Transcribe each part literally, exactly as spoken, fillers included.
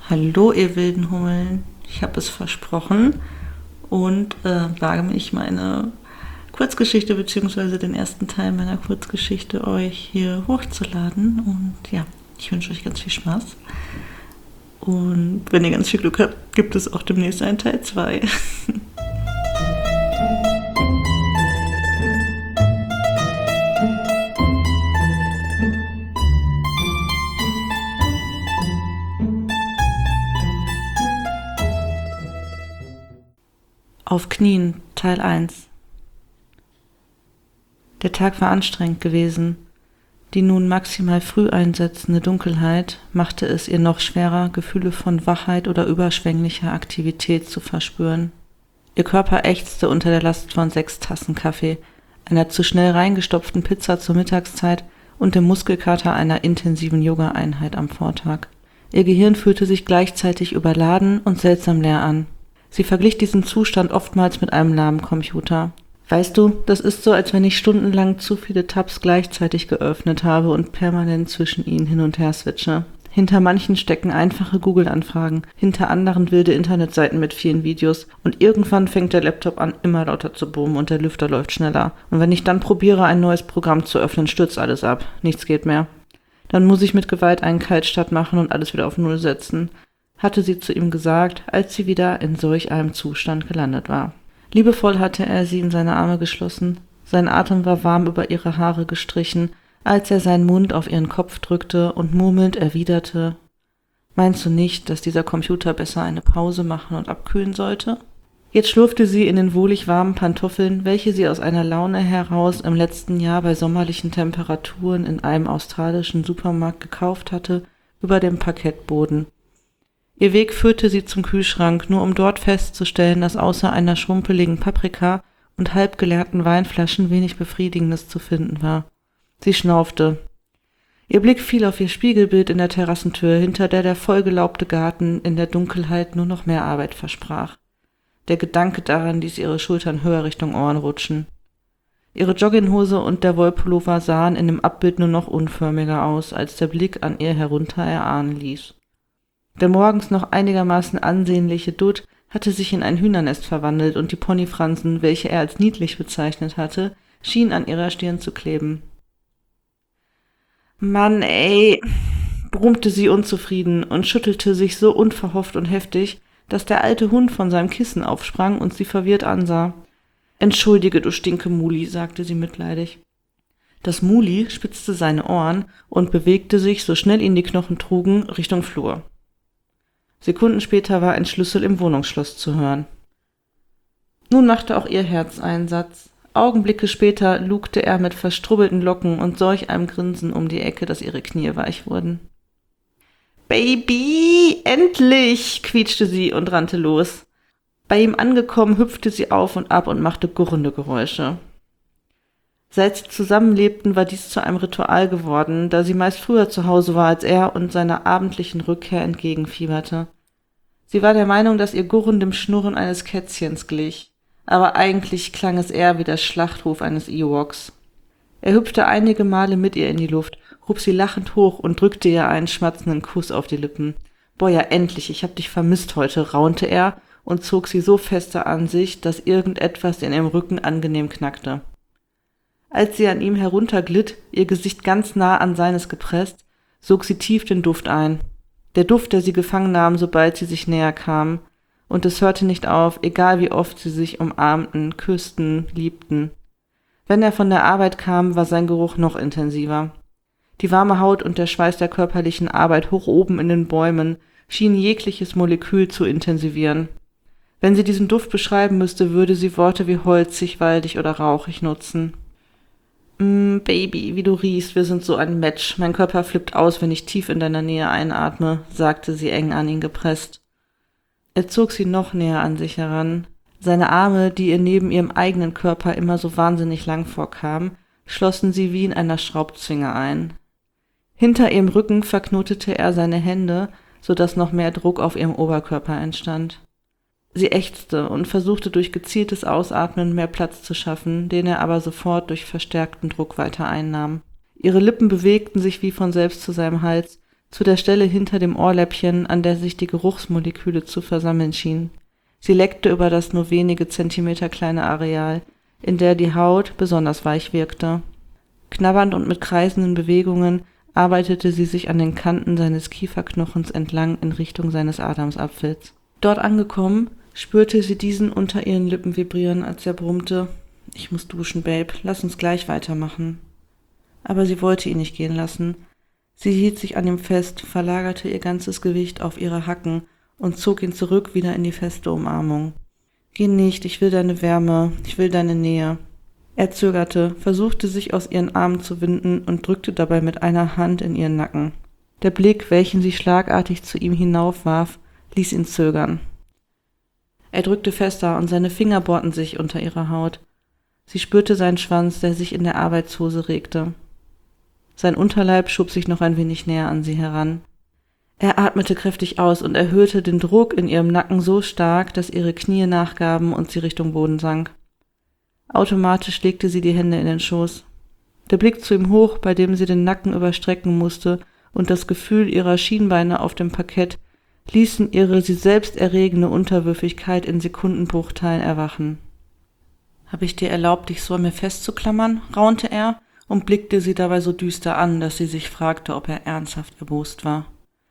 Hallo, ihr wilden Hummeln. Ich habe es versprochen und äh, wage mich, meine Kurzgeschichte bzw. den ersten Teil meiner Kurzgeschichte euch hier hochzuladen. Und ja, ich wünsche euch ganz viel Spaß. Und wenn ihr ganz viel Glück habt, gibt es auch demnächst einen Teil zwei. Auf Knien, Teil eins. Der Tag war anstrengend gewesen. Die nun maximal früh einsetzende Dunkelheit machte es ihr noch schwerer, Gefühle von Wachheit oder überschwänglicher Aktivität zu verspüren. Ihr Körper ächzte unter der Last von sechs Tassen Kaffee, einer zu schnell reingestopften Pizza zur Mittagszeit und dem Muskelkater einer intensiven Yoga-Einheit am Vortag. Ihr Gehirn fühlte sich gleichzeitig überladen und seltsam leer an. Sie verglich diesen Zustand oftmals mit einem lahmen Computer. Weißt du, das ist so, als wenn ich stundenlang zu viele Tabs gleichzeitig geöffnet habe und permanent zwischen ihnen hin und her switche. Hinter manchen stecken einfache Google-Anfragen, hinter anderen wilde Internetseiten mit vielen Videos und irgendwann fängt der Laptop an, immer lauter zu brummen und der Lüfter läuft schneller. Und wenn ich dann probiere, ein neues Programm zu öffnen, stürzt alles ab. Nichts geht mehr. Dann muss ich mit Gewalt einen Kaltstart machen und alles wieder auf Null setzen, hatte sie zu ihm gesagt, als sie wieder in solch einem Zustand gelandet war. Liebevoll hatte er sie in seine Arme geschlossen. Sein Atem war warm über ihre Haare gestrichen, als er seinen Mund auf ihren Kopf drückte und murmelnd erwiderte: »Meinst du nicht, dass dieser Computer besser eine Pause machen und abkühlen sollte?« Jetzt schlurfte sie in den wohlig warmen Pantoffeln, welche sie aus einer Laune heraus im letzten Jahr bei sommerlichen Temperaturen in einem australischen Supermarkt gekauft hatte, über dem Parkettboden. Ihr Weg führte sie zum Kühlschrank, nur um dort festzustellen, dass außer einer schrumpeligen Paprika und halb geleerten Weinflaschen wenig Befriedigendes zu finden war. Sie schnaufte. Ihr Blick fiel auf ihr Spiegelbild in der Terrassentür, hinter der der vollgelaubte Garten in der Dunkelheit nur noch mehr Arbeit versprach. Der Gedanke daran ließ ihre Schultern höher Richtung Ohren rutschen. Ihre Jogginghose und der Wollpullover sahen in dem Abbild nur noch unförmiger aus, als der Blick an ihr herunter erahnen ließ. Der morgens noch einigermaßen ansehnliche Dutt hatte sich in ein Hühnernest verwandelt und die Ponyfransen, welche er als niedlich bezeichnet hatte, schienen an ihrer Stirn zu kleben. »Mann, ey«, brummte sie unzufrieden und schüttelte sich so unverhofft und heftig, dass der alte Hund von seinem Kissen aufsprang und sie verwirrt ansah. »Entschuldige, du Stinkemuli«, sagte sie mitleidig. Das Muli spitzte seine Ohren und bewegte sich, so schnell ihn die Knochen trugen, Richtung Flur. Sekunden später war ein Schlüssel im Wohnungsschloss zu hören. Nun machte auch ihr Herz einen Satz. Augenblicke später lugte er mit verstrubbelten Locken und solch einem Grinsen um die Ecke, dass ihre Knie weich wurden. »Baby, endlich«, quietschte sie und rannte los. Bei ihm angekommen, hüpfte sie auf und ab und machte gurrende Geräusche. Seit sie zusammenlebten, war dies zu einem Ritual geworden, da sie meist früher zu Hause war als er und seiner abendlichen Rückkehr entgegenfieberte. Sie war der Meinung, dass ihr Gurren dem Schnurren eines Kätzchens glich, aber eigentlich klang es eher wie der Schlachtruf eines Ewoks. Er hüpfte einige Male mit ihr in die Luft, hob sie lachend hoch und drückte ihr einen schmatzenden Kuss auf die Lippen. »Boah, ja endlich, ich hab dich vermisst heute«, raunte er und zog sie so fester an sich, dass irgendetwas in ihrem Rücken angenehm knackte. Als sie an ihm herunterglitt, ihr Gesicht ganz nah an seines gepresst, sog sie tief den Duft ein. Der Duft, der sie gefangen nahm, sobald sie sich näher kamen. Und es hörte nicht auf, egal wie oft sie sich umarmten, küssten, liebten. Wenn er von der Arbeit kam, war sein Geruch noch intensiver. Die warme Haut und der Schweiß der körperlichen Arbeit hoch oben in den Bäumen schienen jegliches Molekül zu intensivieren. Wenn sie diesen Duft beschreiben müsste, würde sie Worte wie holzig, waldig oder rauchig nutzen. Mm, »Baby, wie du riechst, wir sind so ein Match. Mein Körper flippt aus, wenn ich tief in deiner Nähe einatme«, sagte sie eng an ihn gepresst. Er zog sie noch näher an sich heran. Seine Arme, die ihr neben ihrem eigenen Körper immer so wahnsinnig lang vorkamen, schlossen sie wie in einer Schraubzwinge ein. Hinter ihrem Rücken verknotete er seine Hände, so dass noch mehr Druck auf ihrem Oberkörper entstand. Sie ächzte und versuchte durch gezieltes Ausatmen mehr Platz zu schaffen, den er aber sofort durch verstärkten Druck weiter einnahm. Ihre Lippen bewegten sich wie von selbst zu seinem Hals, zu der Stelle hinter dem Ohrläppchen, an der sich die Geruchsmoleküle zu versammeln schienen. Sie leckte über das nur wenige Zentimeter kleine Areal, in der die Haut besonders weich wirkte. Knabbernd und mit kreisenden Bewegungen arbeitete sie sich an den Kanten seines Kieferknochens entlang in Richtung seines Adamsapfels. Dort angekommen, spürte sie diesen unter ihren Lippen vibrieren, als er brummte: »Ich muss duschen, Babe, lass uns gleich weitermachen.« Aber sie wollte ihn nicht gehen lassen. Sie hielt sich an ihm fest, verlagerte ihr ganzes Gewicht auf ihre Hacken und zog ihn zurück wieder in die feste Umarmung. »Geh nicht, ich will deine Wärme, ich will deine Nähe.« Er zögerte, versuchte sich aus ihren Armen zu winden und drückte dabei mit einer Hand in ihren Nacken. Der Blick, welchen sie schlagartig zu ihm hinaufwarf, ließ ihn zögern. Er drückte fester und seine Finger bohrten sich unter ihre Haut. Sie spürte seinen Schwanz, der sich in der Arbeitshose regte. Sein Unterleib schob sich noch ein wenig näher an sie heran. Er atmete kräftig aus und erhöhte den Druck in ihrem Nacken so stark, dass ihre Knie nachgaben und sie Richtung Boden sank. Automatisch legte sie die Hände in den Schoß. Der Blick zu ihm hoch, bei dem sie den Nacken überstrecken musste, und das Gefühl ihrer Schienbeine auf dem Parkett ließen ihre sie selbst erregende Unterwürfigkeit in Sekundenbruchteilen erwachen. »Habe ich dir erlaubt, dich so an mir festzuklammern?« raunte er und blickte sie dabei so düster an, dass sie sich fragte, ob er ernsthaft erbost war.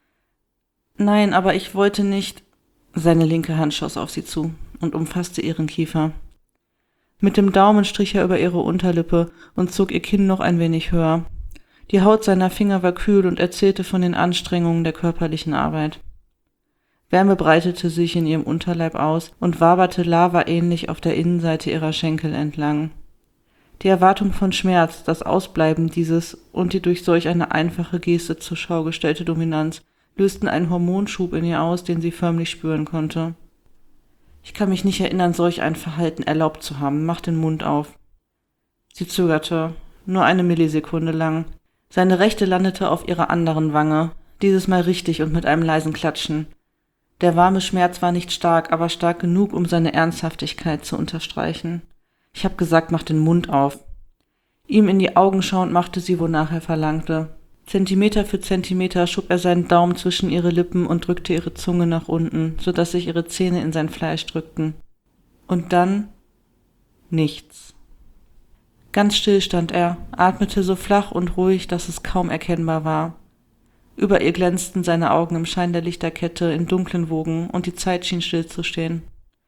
»Nein, aber ich wollte nicht...« Seine linke Hand schoss auf sie zu und umfasste ihren Kiefer. Mit dem Daumen strich er über ihre Unterlippe und zog ihr Kinn noch ein wenig höher. Die Haut seiner Finger war kühl und erzählte von den Anstrengungen der körperlichen Arbeit. Wärme breitete sich in ihrem Unterleib aus und waberte lavaähnlich auf der Innenseite ihrer Schenkel entlang. Die Erwartung von Schmerz, das Ausbleiben dieses und die durch solch eine einfache Geste zur Schau gestellte Dominanz lösten einen Hormonschub in ihr aus, den sie förmlich spüren konnte. »Ich kann mich nicht erinnern, solch ein Verhalten erlaubt zu haben. Mach den Mund auf.« Sie zögerte, nur eine Millisekunde lang. Seine rechte landete auf ihrer anderen Wange, dieses Mal richtig und mit einem leisen Klatschen. Der warme Schmerz war nicht stark, aber stark genug, um seine Ernsthaftigkeit zu unterstreichen. »Ich hab gesagt, mach den Mund auf.« Ihm in die Augen schauend machte sie, wonach er verlangte. Zentimeter für Zentimeter schob er seinen Daumen zwischen ihre Lippen und drückte ihre Zunge nach unten, so dass sich ihre Zähne in sein Fleisch drückten. Und dann nichts. Ganz still stand er, atmete so flach und ruhig, dass es kaum erkennbar war. Über ihr glänzten seine Augen im Schein der Lichterkette in dunklen Wogen und die Zeit schien stillzustehen.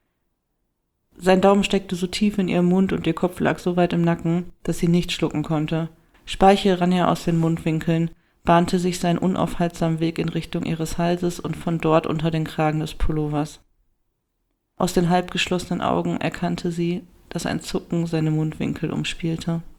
Sein Daumen steckte so tief in ihrem Mund und ihr Kopf lag so weit im Nacken, dass sie nicht schlucken konnte. Speichel rann ihr aus den Mundwinkeln, bahnte sich seinen unaufhaltsamen Weg in Richtung ihres Halses und von dort unter den Kragen des Pullovers. Aus den halb geschlossenen Augen erkannte sie, dass ein Zucken seine Mundwinkel umspielte.